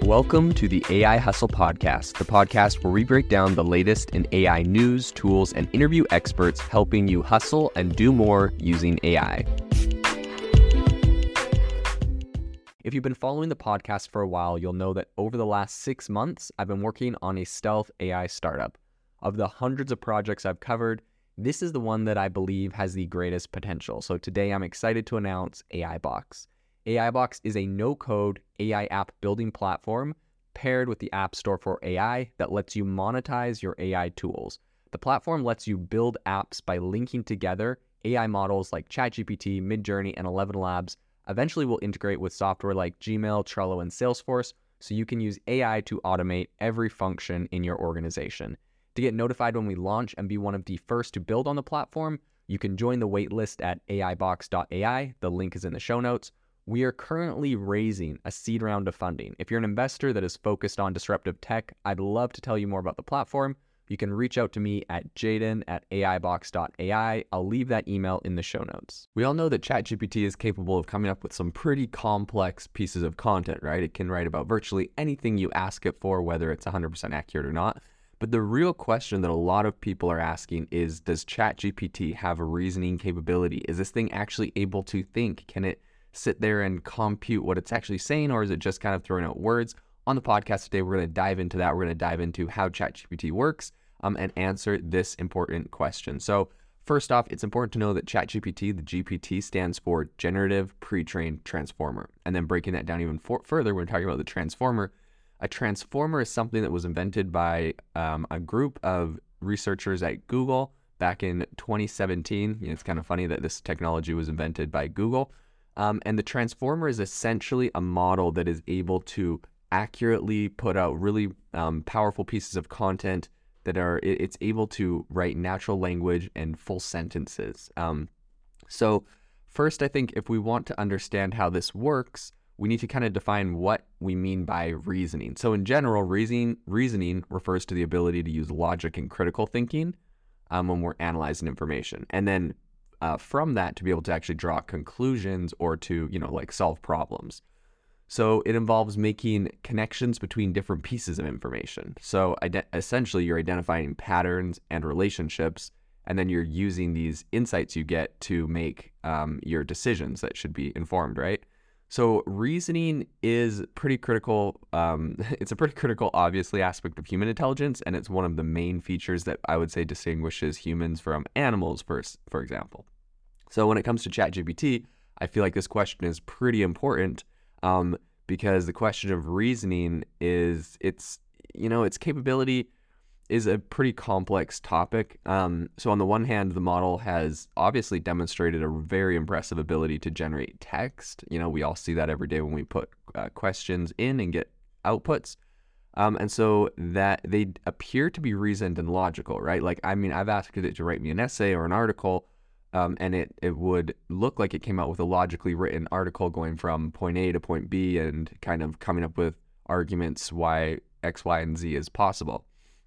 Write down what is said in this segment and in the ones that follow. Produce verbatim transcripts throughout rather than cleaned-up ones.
Welcome to the A I Hustle Podcast, the podcast where we break down the latest in A I news, tools, and interview experts helping you hustle and do more using A I. If you've been following the podcast for a while, you'll know that over the last six months, I've been working on a stealth A I startup. Of the hundreds of projects I've covered, this is the one that I believe has the greatest potential. So today I'm excited to announce AIBox. AIBox is a no-code A I app building platform paired with the App Store for A I that lets you monetize your A I tools. The platform lets you build apps by linking together A I models like ChatGPT, Midjourney, and Eleven Labs. Eventually will integrate with software like Gmail, Trello, and Salesforce, so you can use A I to automate every function in your organization. To get notified when we launch and be one of the first to build on the platform, you can join the waitlist at A I box dot A I. The link is in the show notes. We are currently raising a seed round of funding. If you're an investor that is focused on disruptive tech, I'd love to tell you more about the platform. You can reach out to me at jaden at A I box dot A I. I'll leave that email in the show notes. We all know that ChatGPT is capable of coming up with some pretty complex pieces of content, right? It can write about virtually anything you ask it for, whether it's one hundred percent accurate or not. But the real question that a lot of people are asking is, does ChatGPT have a reasoning capability? Is this thing actually able to think? Can it sit there and compute what it's actually saying, or is it just kind of throwing out words? On the podcast today, we're going to dive into that. We're going to dive into how ChatGPT works um, and answer this important question. So first off, it's important to know that ChatGPT, the G P T, stands for Generative Pre-trained Transformer. And then breaking that down even for- further, we're talking about the transformer. A transformer is something that was invented by um, a group of researchers at Google back in twenty seventeen. You know, it's kind of funny that this technology was invented by Google. Um, and the transformer is essentially a model that is able to accurately put out really um, powerful pieces of content that are, it, it's able to write natural language and full sentences. Um, so first, I think if we want to understand how this works, we need to kind of define what we mean by reasoning. So in general, reasoning, reasoning refers to the ability to use logic and critical thinking um, when we're analyzing information. And then Uh, from that to be able to actually draw conclusions or to, you know, like solve problems. So it involves making connections between different pieces of information. So ide- essentially you're identifying patterns and relationships, and then you're using these insights you get to make um, your decisions that should be informed, right? So reasoning is pretty critical. Um, it's a pretty critical, obviously, aspect of human intelligence, and it's one of the main features that I would say distinguishes humans from animals, for, for example. So when it comes to ChatGPT, I feel like this question is pretty important um, because the question of reasoning is, it's, you know, its capability is a pretty complex topic. Um, so on the one hand, the model has obviously demonstrated a very impressive ability to generate text. You know, we all see that every day when we put uh, questions in and get outputs. Um, and so that they appear to be reasoned and logical, right? Like, I mean, I've asked it to write me an essay or an article, um, and it, it would look like it came out with a logically written article going from point A to point B and kind of coming up with arguments why X, Y, and Z is possible.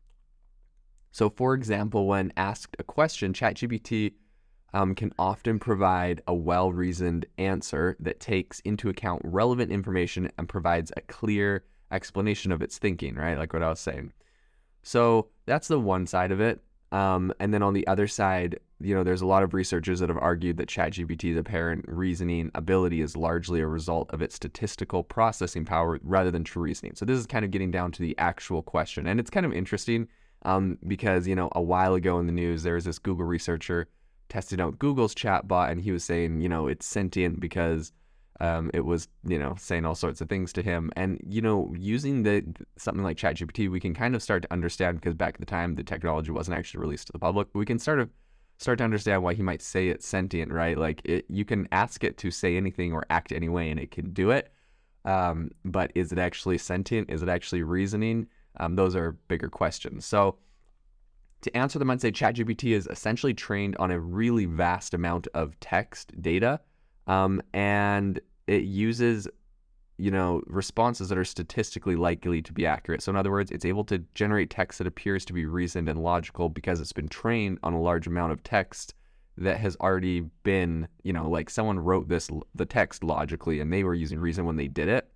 So for example, when asked a question, ChatGPT um, can often provide a well-reasoned answer that takes into account relevant information and provides a clear explanation of its thinking, right? Like what I was saying. So that's the one side of it. Um, and then on the other side, you know, there's a lot of researchers that have argued that ChatGPT's apparent reasoning ability is largely a result of its statistical processing power rather than true reasoning. So this is kind of getting down to the actual question. And it's kind of interesting um, because, you know, a while ago in the news, there was this Google researcher testing out Google's chatbot, and he was saying, you know, it's sentient because Um, it was, you know, saying all sorts of things to him. And, you know, using the something like ChatGPT, we can kind of start to understand, because back at the time, the technology wasn't actually released to the public, but we can start to start to understand why he might say it's sentient, right? Like, it, you can ask it to say anything or act any way, and it can do it. Um, but is it actually sentient? Is it actually reasoning? Um, those are bigger questions. So to answer them, I'd say ChatGPT is essentially trained on a really vast amount of text data. Um, and it uses, you know, responses that are statistically likely to be accurate. So in other words, it's able to generate text that appears to be reasoned and logical because it's been trained on a large amount of text that has already been, you know, like someone wrote this, the text logically, and they were using reason when they did it.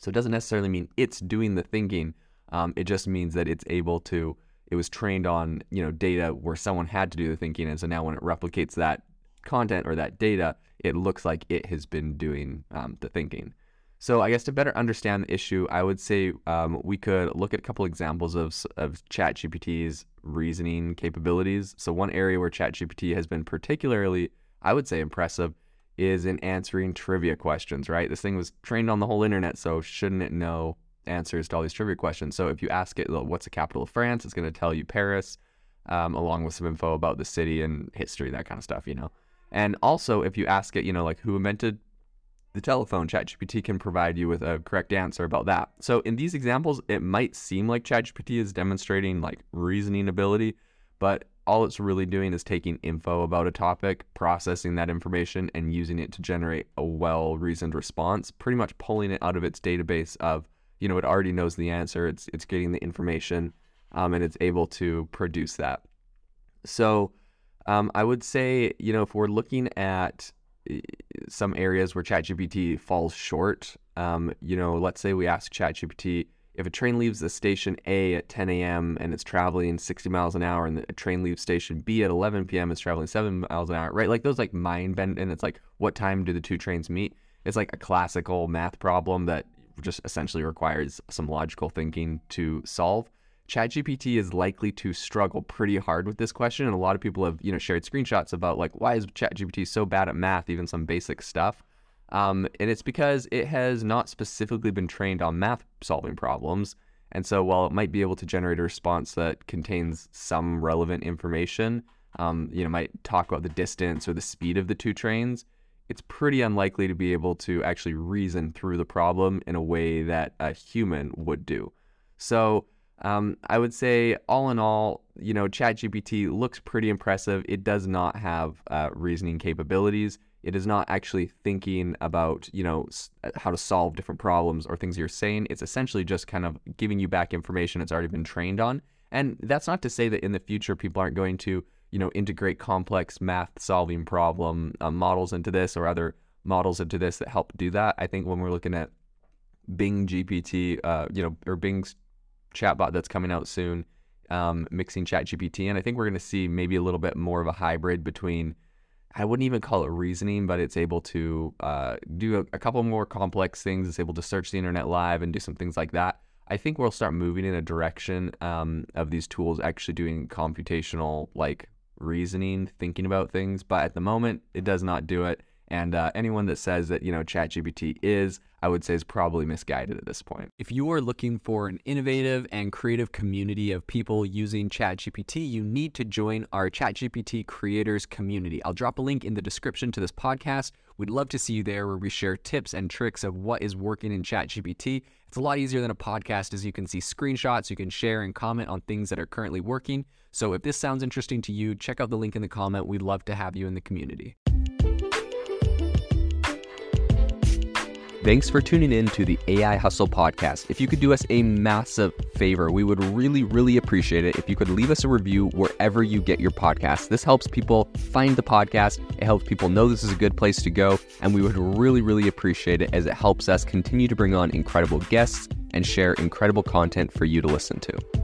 So it doesn't necessarily mean it's doing the thinking. Um, it just means that it's able to, it was trained on, you know, data where someone had to do the thinking. And so now when it replicates that content or that data, it looks like it has been doing um, the thinking. So I guess to better understand the issue, I would say um, we could look at a couple examples of, of ChatGPT's reasoning capabilities. So one area where ChatGPT has been particularly, I would say, impressive is in answering trivia questions, right? This thing was trained on the whole internet, so shouldn't it know answers to all these trivia questions? So if you ask it, what's the capital of France, it's going to tell you Paris, um, along with some info about the city and history, that kind of stuff, you know? And also, if you ask it, you know, like who invented the telephone, ChatGPT can provide you with a correct answer about that. So in these examples, it might seem like ChatGPT is demonstrating like reasoning ability, but all it's really doing is taking info about a topic, processing that information, and using it to generate a well-reasoned response, pretty much pulling it out of its database of, you know, it already knows the answer, it's it's getting the information, um, and it's able to produce that. So um, I would say, you know, if we're looking at some areas where ChatGPT falls short, um, you know, let's say we ask ChatGPT, if a train leaves the station A at ten a.m. and it's traveling sixty miles an hour, and the train leaves station B at eleven p.m. and it's traveling seven miles an hour, right? Like those like mind bend, and it's like, what time do the two trains meet? It's like a classical math problem that just essentially requires some logical thinking to solve. ChatGPT is likely to struggle pretty hard with this question, and a lot of people have, you know, shared screenshots about like, why is ChatGPT so bad at math, even some basic stuff? Um, and it's because it has not specifically been trained on math solving problems. And so while it might be able to generate a response that contains some relevant information, um, you know, might talk about the distance or the speed of the two trains, it's pretty unlikely to be able to actually reason through the problem in a way that a human would do. So um, I would say all in all, you know, ChatGPT looks pretty impressive. It does not have uh, reasoning capabilities. It is not actually thinking about, you know, how to solve different problems or things you're saying. It's essentially just kind of giving you back information it's already been trained on. And that's not to say that in the future people aren't going to, you know, integrate complex math solving problem uh, models into this or other models into this that help do that. I think when we're looking at Bing G P T, uh, you know, or Bing's chatbot that's coming out soon, um, mixing ChatGPT, and I think we're going to see maybe a little bit more of a hybrid between, I wouldn't even call it reasoning, but it's able to uh, do a, a couple more complex things. It's able to search the internet live and do some things like that. I think we'll start moving in a direction um, of these tools actually doing computational, like reasoning, thinking about things. But at the moment, it does not do it. And uh, anyone that says that, you know, ChatGPT is, I would say is probably misguided at this point. If you are looking for an innovative and creative community of people using ChatGPT, you need to join our ChatGPT creators community. I'll drop a link in the description to this podcast. We'd love to see you there, where we share tips and tricks of what is working in ChatGPT. It's a lot easier than a podcast, as you can see screenshots, you can share and comment on things that are currently working. So if this sounds interesting to you, check out the link in the comment. We'd love to have you in the community. Thanks for tuning in to the A I Hustle podcast. If you could do us a massive favor, we would really, really appreciate it if you could leave us a review wherever you get your podcasts. This helps people find the podcast. It helps people know this is a good place to go. And we would really, really appreciate it, as it helps us continue to bring on incredible guests and share incredible content for you to listen to.